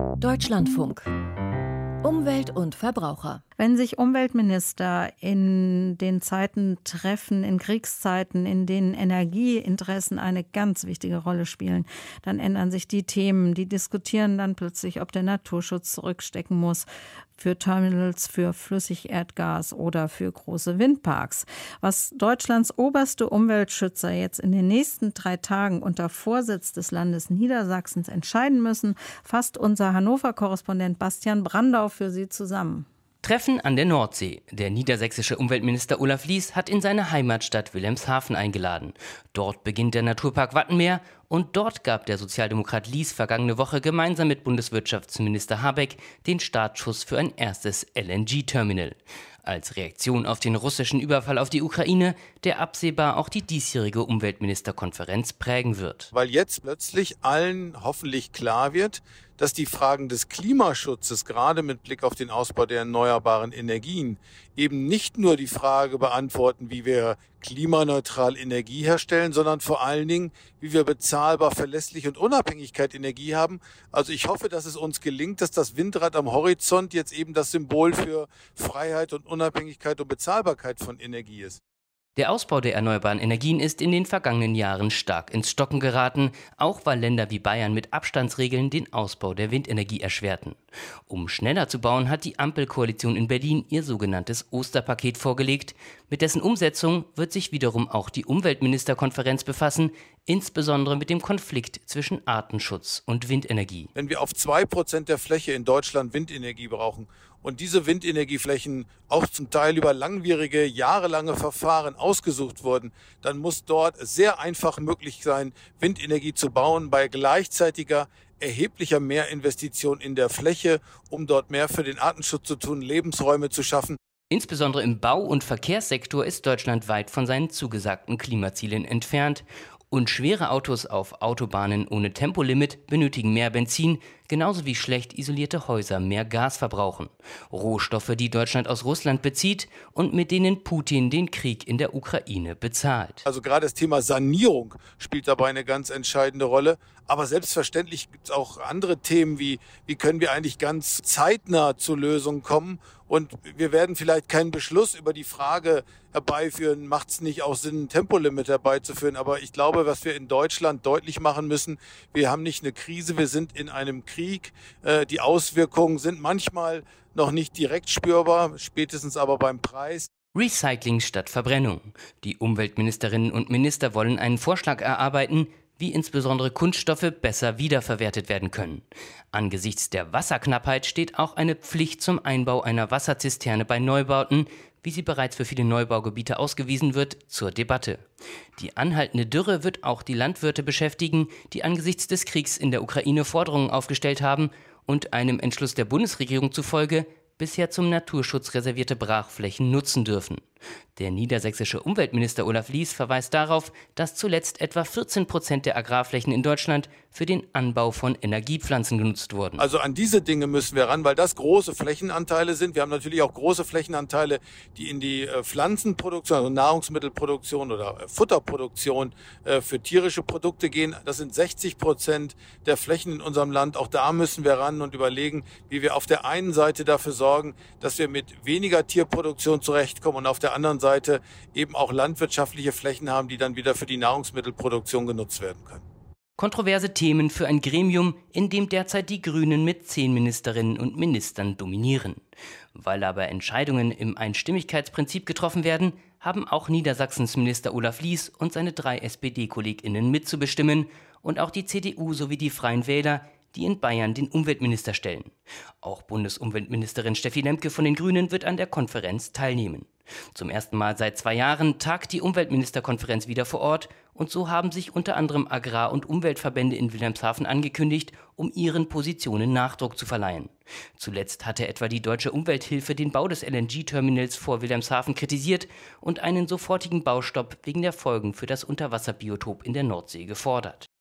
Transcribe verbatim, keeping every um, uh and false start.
Deutschlandfunk. Umwelt und Verbraucher. Wenn sich Umweltminister in den Zeiten treffen, in Kriegszeiten, in denen Energieinteressen eine ganz wichtige Rolle spielen, dann ändern sich die Themen. Die diskutieren dann plötzlich, ob der Naturschutz zurückstecken muss für Terminals, für Flüssigerdgas oder für große Windparks. Was Deutschlands oberste Umweltschützer jetzt in den nächsten drei Tagen unter Vorsitz des Landes Niedersachsens entscheiden müssen, fasst unser Hannover-Korrespondent Bastian Brandau für Sie zusammen. Treffen an der Nordsee. Der niedersächsische Umweltminister Olaf Lies hat in seine Heimatstadt Wilhelmshaven eingeladen. Dort beginnt der Naturpark Wattenmeer und dort gab der Sozialdemokrat Lies vergangene Woche gemeinsam mit Bundeswirtschaftsminister Habeck den Startschuss für ein erstes L N G-Terminal. Als Reaktion auf den russischen Überfall auf die Ukraine, der absehbar auch die diesjährige Umweltministerkonferenz prägen wird. Weil jetzt plötzlich allen hoffentlich klar wird, dass die Fragen des Klimaschutzes, gerade mit Blick auf den Ausbau der erneuerbaren Energien, eben nicht nur die Frage beantworten, wie wir klimaneutral Energie herstellen, sondern vor allen Dingen, wie wir bezahlbar, verlässlich und Unabhängigkeit Energie haben. Also ich hoffe, dass es uns gelingt, dass das Windrad am Horizont jetzt eben das Symbol für Freiheit und Unabhängigkeit und Bezahlbarkeit von Energie ist. Der Ausbau der erneuerbaren Energien ist in den vergangenen Jahren stark ins Stocken geraten, auch weil Länder wie Bayern mit Abstandsregeln den Ausbau der Windenergie erschwerten. Um schneller zu bauen, hat die Ampelkoalition in Berlin ihr sogenanntes Osterpaket vorgelegt. Mit dessen Umsetzung wird sich wiederum auch die Umweltministerkonferenz befassen, insbesondere mit dem Konflikt zwischen Artenschutz und Windenergie. Wenn wir auf zwei Prozent der Fläche in Deutschland Windenergie brauchen und diese Windenergieflächen auch zum Teil über langwierige, jahrelange Verfahren ausgesucht wurden, dann muss dort sehr einfach möglich sein, Windenergie zu bauen bei gleichzeitiger erheblicher Mehrinvestition in der Fläche, um dort mehr für den Artenschutz zu tun, Lebensräume zu schaffen. Insbesondere im Bau- und Verkehrssektor ist Deutschland weit von seinen zugesagten Klimazielen entfernt. Und schwere Autos auf Autobahnen ohne Tempolimit benötigen mehr Benzin, genauso wie schlecht isolierte Häuser mehr Gas verbrauchen. Rohstoffe, die Deutschland aus Russland bezieht und mit denen Putin den Krieg in der Ukraine bezahlt. Also gerade das Thema Sanierung spielt dabei eine ganz entscheidende Rolle. Aber selbstverständlich gibt es auch andere Themen, wie wie können wir eigentlich ganz zeitnah zu Lösungen kommen. Und wir werden vielleicht keinen Beschluss über die Frage herbeiführen, macht es nicht auch Sinn, ein Tempolimit herbeizuführen. Aber ich glaube, was wir in Deutschland deutlich machen müssen, wir haben nicht eine Krise, wir sind in einem Krieg. Äh, die Auswirkungen sind manchmal noch nicht direkt spürbar, spätestens aber beim Preis. Recycling statt Verbrennung. Die Umweltministerinnen und Minister wollen einen Vorschlag erarbeiten, wie insbesondere Kunststoffe besser wiederverwertet werden können. Angesichts der Wasserknappheit steht auch eine Pflicht zum Einbau einer Wasserzisterne bei Neubauten, wie sie bereits für viele Neubaugebiete ausgewiesen wird, zur Debatte. Die anhaltende Dürre wird auch die Landwirte beschäftigen, die angesichts des Kriegs in der Ukraine Forderungen aufgestellt haben und einem Entschluss der Bundesregierung zufolge bisher zum Naturschutz reservierte Brachflächen nutzen dürfen. Der niedersächsische Umweltminister Olaf Lies verweist darauf, dass zuletzt etwa vierzehn Prozent der Agrarflächen in Deutschland für den Anbau von Energiepflanzen genutzt wurden. Also an diese Dinge müssen wir ran, weil das große Flächenanteile sind. Wir haben natürlich auch große Flächenanteile, die in die Pflanzenproduktion, also Nahrungsmittelproduktion oder Futterproduktion für tierische Produkte gehen. Das sind sechzig Prozent der Flächen in unserem Land. Auch da müssen wir ran und überlegen, wie wir auf der einen Seite dafür sorgen, dass wir mit weniger Tierproduktion zurechtkommen und auf der anderen Seite eben auch landwirtschaftliche Flächen haben, die dann wieder für die Nahrungsmittelproduktion genutzt werden können. Kontroverse Themen für ein Gremium, in dem derzeit die Grünen mit zehn Ministerinnen und Ministern dominieren. Weil aber Entscheidungen im Einstimmigkeitsprinzip getroffen werden, haben auch Niedersachsens Minister Olaf Lies und seine drei S P D-KollegInnen mitzubestimmen und auch die C D U sowie die Freien Wähler, die in Bayern den Umweltminister stellen. Auch Bundesumweltministerin Steffi Lemke von den Grünen wird an der Konferenz teilnehmen. Zum ersten Mal seit zwei Jahren tagt die Umweltministerkonferenz wieder vor Ort und so haben sich unter anderem Agrar- und Umweltverbände in Wilhelmshaven angekündigt, um ihren Positionen Nachdruck zu verleihen. Zuletzt hatte etwa die Deutsche Umwelthilfe den Bau des L N G-Terminals vor Wilhelmshaven kritisiert und einen sofortigen Baustopp wegen der Folgen für das Unterwasserbiotop in der Nordsee gefordert.